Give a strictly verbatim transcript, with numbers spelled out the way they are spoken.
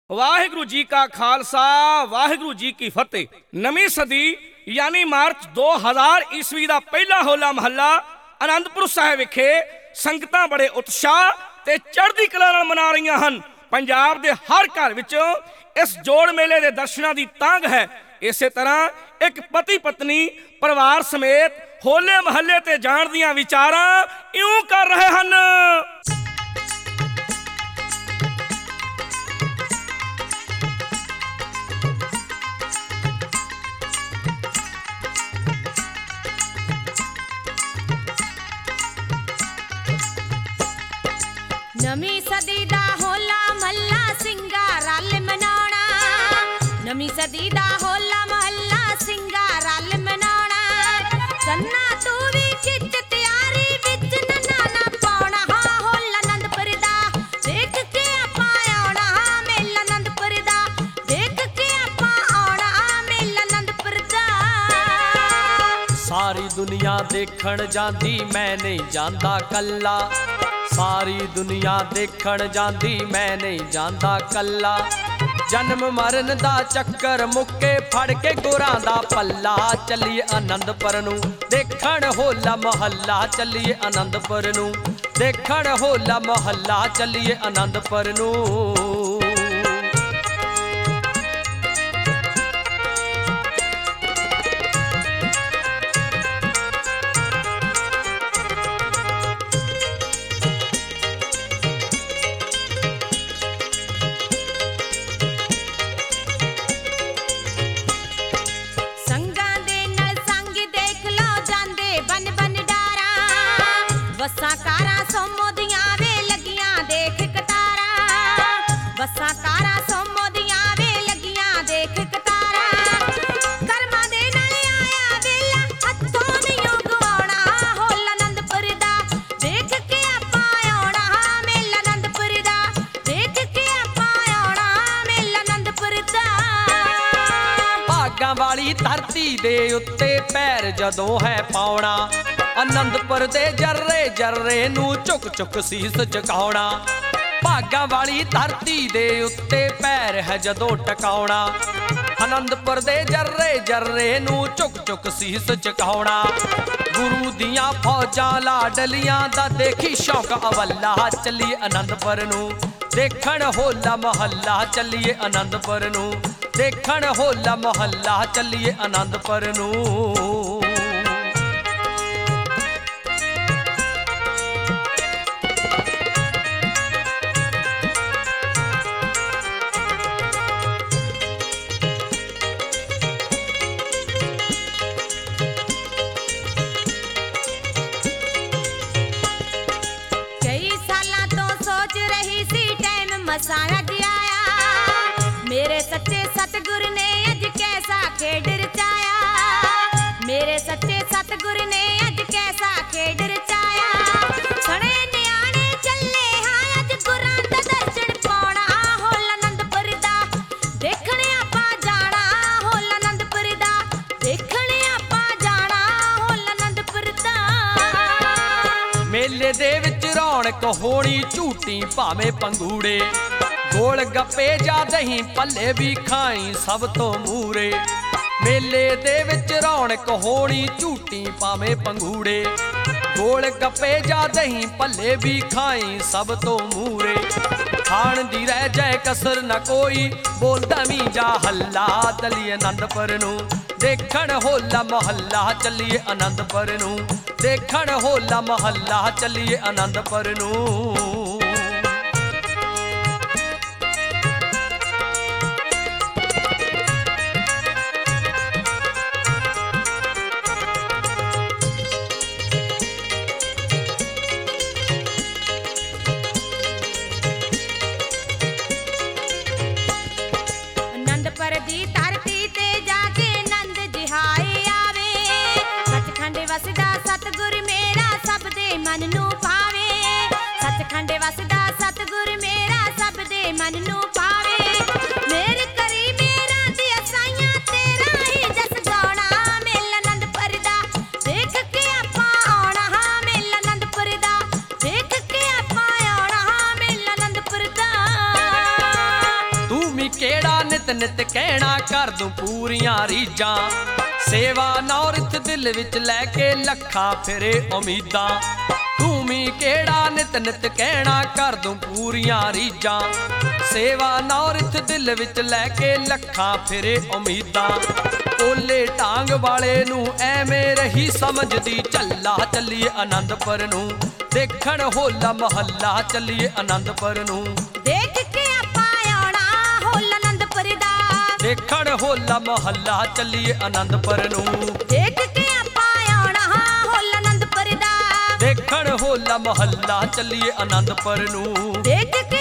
ਵਾਹਿਗੁਰੂ ਜੀ ਕਾ ਖਾਲਸਾ ਵਾਹਿਗੁਰੂ ਜੀ ਕੀ ਫਤਿਹ। ਨਵੀਂ ਸਦੀ ਯਾਨੀ ਮਾਰਚ ਦੋ ਹਜ਼ਾਰ ਈਸਵੀ ਦਾ ਪਹਿਲਾ ਹੋਲਾ ਮਹੱਲਾ ਆਨੰਦਪੁਰ ਸਾਹਿਬ ਵਿਖੇ ਸੰਗਤਾਂ ਬੜੇ ਉਤਸ਼ਾਹ ਤੇ ਚੜ੍ਹਦੀ ਕਲਾ ਨਾਲ ਮਨਾ ਰਹੀਆਂ ਹਨ। ਪੰਜਾਬ ਦੇ ਹਰ ਘਰ ਵਿੱਚ ਇਸ ਜੋੜ ਮੇਲੇ ਦੇ ਦਰਸ਼ਨਾਂ ਦੀ ਤਾਂਘ ਹੈ। ਇਸੇ ਤਰ੍ਹਾਂ ਇੱਕ ਪਤੀ ਪਤਨੀ ਪਰਿਵਾਰ ਸਮੇਤ ਹੋਲੇ ਮਹੱਲੇ ਤੇ ਜਾਣ ਦੀਆਂ ਵਿਚਾਰਾਂ ਇਉਂ ਕਰ ਰਹੇ ਹਨ। ਨਵੀਂ ਸਦੀ ਦਾ ਹੋਲਾ ਮਹੱਲਾ ਸਿੰਗਾਰ ਰਲ ਮਨਾਉਣਾ, ਨਵੀਂ ਸਦੀ ਦਾ ਹੋਲਾ ਮਹੱਲਾ ਸਿੰਗਾਰ ਰਲ ਮਨਾਉਣਾ। ਸੰਨਾ ਤੂੰ ਵੀ ਖਿੱਚ ਤਿਆਰੀ ਵਿੱਚ ਨੰਨਾ ਨਾ ਪਾਉਣਾ, ਹਾਂ ਹੋਲਾ ਆਨੰਦਪੁਰ ਦਾ ਦੇਖ ਕੇ ਆਪਾਂ ਆਉਣਾ, ਮੇਲਾ ਆਨੰਦਪੁਰ ਦਾ ਦੇਖ ਕੇ ਆਪਾਂ ਆਉਣਾ, ਮੇਲਾ ਆਨੰਦਪੁਰ ਦਾ। ਸਾਰੀ ਦੁਨੀਆ ਦੇਖਣ ਜਾਂਦੀ ਮੈਂ ਨਹੀਂ ਜਾਂਦਾ ਕੱਲਾ, ਸਾਰੀ ਦੁਨੀਆ ਦੇਖਣ ਜਾਂਦੀ ਮੈਂ ਨਹੀਂ ਜਾਂਦਾ ਕੱਲਾ। ਜਨਮ ਮਰਨ ਦਾ ਚੱਕਰ ਮੁੱਕੇ ਫੜ ਕੇ ਗੁਰਾਂ ਦਾ ਪੱਲਾ, ਚੱਲੀਏ ਆਨੰਦਪੁਰ ਨੂੰ ਦੇਖਣ ਹੋਲਾ ਮਹੱਲਾ, ਚੱਲੀਏ ਆਨੰਦਪੁਰ ਨੂੰ ਦੇਖਣ ਹੋਲਾ ਮਹੱਲਾ, ਚੱਲੀਏ ਆਨੰਦਪੁਰ ਨੂੰ। ਬੱਸਾਂ ਕਾਰਾਂ ਸੋਮੋ ਦੀਆਂ ਵੇ ਲੱਗੀਆਂ ਦੇਖ ਕਤਾਰਾਂ, ਬੱਸਾਂ ਕਾਰਾਂ ਸੋਮੋ ਦੀਆਂ ਵੇ ਲੱਗੀਆਂ ਦੇਖ ਕਤਾਰਾਂ। ਕਰਮਾਂ ਦੇ ਨਾਲ ਆਇਆ ਵੇਲਾ ਹੱਥੋਂ ਨਹੀਂ ਗਵਾਉਣਾ, ਹੋਲਾ ਆਨੰਦਪੁਰ ਦਾ ਦੇਖ ਕੇ ਆਪਾਂ ਆਉਣਾ, ਮੇਲਾ ਆਨੰਦਪੁਰ ਦਾ ਦੇਖ ਕੇ ਆਪਾਂ ਆਉਣਾ, ਮੇਲਾ ਆਨੰਦਪੁਰ ਦਾ। ਭਾਗਾਂ ਵਾਲੀ ਧਰਤੀ ਦੇ ਉੱਤੇ ਪੈਰ ਜਦੋਂ ਹੈ ਪਾਉਣਾ, ਆਨੰਦਪੁਰ ਦੇ ਜਰਰੇ ਜਰਰੇ ਨੂੰ ਝੁਕ ਝੁਕ ਸੀਸ ਝੁਕਾਉਣਾ। ਭਾਗਾਂ ਵਾਲੀ ਧਰਤੀ ਦੇ ਉੱਤੇ ਪੈਰ ਹੈ ਜਦੋਂ ਟਿਕਾਉਣਾ, ਆਨੰਦਪੁਰ ਦੇ ਜਰਰੇ ਜਰਰੇ ਨੂੰ ਝੁਕ ਝੁਕ ਸੀਸ ਝੁਕਾਉਣਾ। ਗੁਰੂ ਦੀਆਂ ਫੌਜਾਂ ਲਾਡਲੀਆਂ ਦਾ ਦੇਖੀ ਸ਼ੌਕ ਅਵੱਲਾ, ਚੱਲੀਏ ਆਨੰਦਪੁਰ ਨੂੰ ਦੇਖਣ ਹੋਲਾ ਮਹੱਲਾ, ਚੱਲੀਏ ਆਨੰਦਪੁਰ ਨੂੰ ਦੇਖਣ ਹੋਲਾ ਮਹੱਲਾ, ਚੱਲੀਏ ਆਨੰਦਪੁਰ ਨੂੰ। ਮਸਾਂ ਅੱਜ ਆਇਆ ਮੇਰੇ ਸੱਚੇ ਸਤਿਗੁਰ ਨੇ ਅੱਜ ਕੈਸਾ ਖੇਡ ਰਚਾਇਆ, ਮੇਰੇ ਸੱਚੇ ਸਤਿਗੁਰ ਨੇ ਅੱਜ ਕੈਸਾ ਖੇਡ ਰਚਾਇਆ। ਸਣੇ ਨਿਆਣੇ ਚੱਲੇ ਹਾਂ ਅੱਜ ਗੁਰਾਂ ਦਾ ਦਰਸ਼ਨ ਪਾਉਣਾ, ਹੋਲਾ ਆਨੰਦਪੁਰ ਦਾ ਦੇਖਣ ਆਪਾਂ ਜਾਣਾ, ਹੋਲਾ ਆਨੰਦਪੁਰ ਦਾ ਦੇਖਣ ਆਪਾਂ ਜਾਣਾ, ਹੋਲਾ ਆਨੰਦਪੁਰ ਦਾ। ਮੇਲੇ ਦੇ ਵਿੱਚ ਰੌਣਕ ਹੋਣੀ ਝੂਟੀ ਭਾਵੇਂ ਪੰਗੂੜੇ, ਗੋਲ ਗੱਪੇ ਜਾਂ ਦਹੀਂ ਭੱਲੇ ਵੀ ਖਾਈ ਸਭ ਤੋਂ ਮੂਰੇ। ਮੇਲੇ ਦੇ ਵਿੱਚ ਰੌਣਕ ਹੋਣੀ ਝੂਟੀ ਭਾਵੇਂ ਪੰਗੂੜੇ, ਗੋਲ ਗੱਪੇ ਜਾਂ ਦਹੀਂ ਭੱਲੇ ਵੀ ਖਾਈ ਸਭ ਤੋਂ ਮੂਰੇ। ਖਾਣ ਦੀ ਰਹਿ ਜਾਏ ਕਸਰ ਨਾ ਕੋਈ, ਬੋਲਦਾ ਵੀ ਜਾ ਹੱਲਾ, ਚੱਲੀਏ ਆਨੰਦਪੁਰ ਨੂੰ ਦੇਖਣ ਹੋਲਾ ਮਹੱਲਾ, ਚੱਲੀਏ ਆਨੰਦਪੁਰ ਨੂੰ ਦੇਖਣ ਹੋਲਾ ਮਹੱਲਾ, ਚੱਲੀਏ ਆਨੰਦਪੁਰ ਨੂੰ। ਆਨੰਦਪੁਰ ਦੀ ਧਰਤੀ ਤੇ ਜਾ ਕੇ ਆਨੰਦ ਜਿਹਾਏ ਆਵੇ, ਸੱਚਖੰਡ ਵਸਦਾ ਸਤਿਗੁਰ ਮੇਰਾ ਸਭ ਦੇ ਮਨ ਨੂੰ ਭਾਵੇ, ਸੱਚਖੰਡ ਨਿਤ ਨਿਤ ਕਹਿਣਾ ਕਰ ਦੂੰ ਪੂਰੀਆਂ ਰੀਝਾਂ ਸੇਵਾ ਨੌਰਥ ਦਿਲ ਵਿੱਚ ਲੈ ਕੇ ਲੱਖਾਂ ਫਿਰੇ ਉਮੀਦਾਂ ਤੂੰ ਵੀ ਕਿਹੜਾ ਨਿਤ ਨਿਤ ਕਹਿਣਾ ਕਰ ਦੂੰ ਪੂਰੀਆਂ ਰੀਝਾਂ ਸੇਵਾ ਨੌਰਥ ਦਿਲ ਵਿੱਚ ਲੈ ਕੇ ਲੱਖਾਂ ਫਿਰੇ ਉਮੀਦਾਂ ਓਲੇ ਢਾਂਗ ਵਾਲੇ ਨੂੰ ਐਵੇਂ ਰਹੀ ਸਮਝਦੀ ਚੱਲਾ ਚੱਲੀਏ ਆਨੰਦਪੁਰ ਨੂੰ ਦੇਖਣ ਹੋਲਾ ਮਹੱਲਾ ਚੱਲੀਏ ਆਨੰਦਪੁਰ ਨੂੰ ਦੇਖ ਕੇ ਆਪਾਂ ਆਉਣਾ ਹੋਲਾ ਆਨੰਦਪੁਰ ਦਾ ਦੇਖਣ ਹੋਲਾ ਮਹੱਲਾ ਚੱਲੀਏ ਆਨੰਦਪੁਰ ਨੂੰ ਦੇਖ ਕੇ ਆਪਾਂ ਆਉਣਾ ਹੋਲਾ ਆਨੰਦਪੁਰ ਦਾ ਦੇਖਣ ਹੋਲਾ ਮਹੱਲਾ ਚੱਲੀਏ ਆਨੰਦਪੁਰ ਨੂੰ ਦੇਖ ਕੇ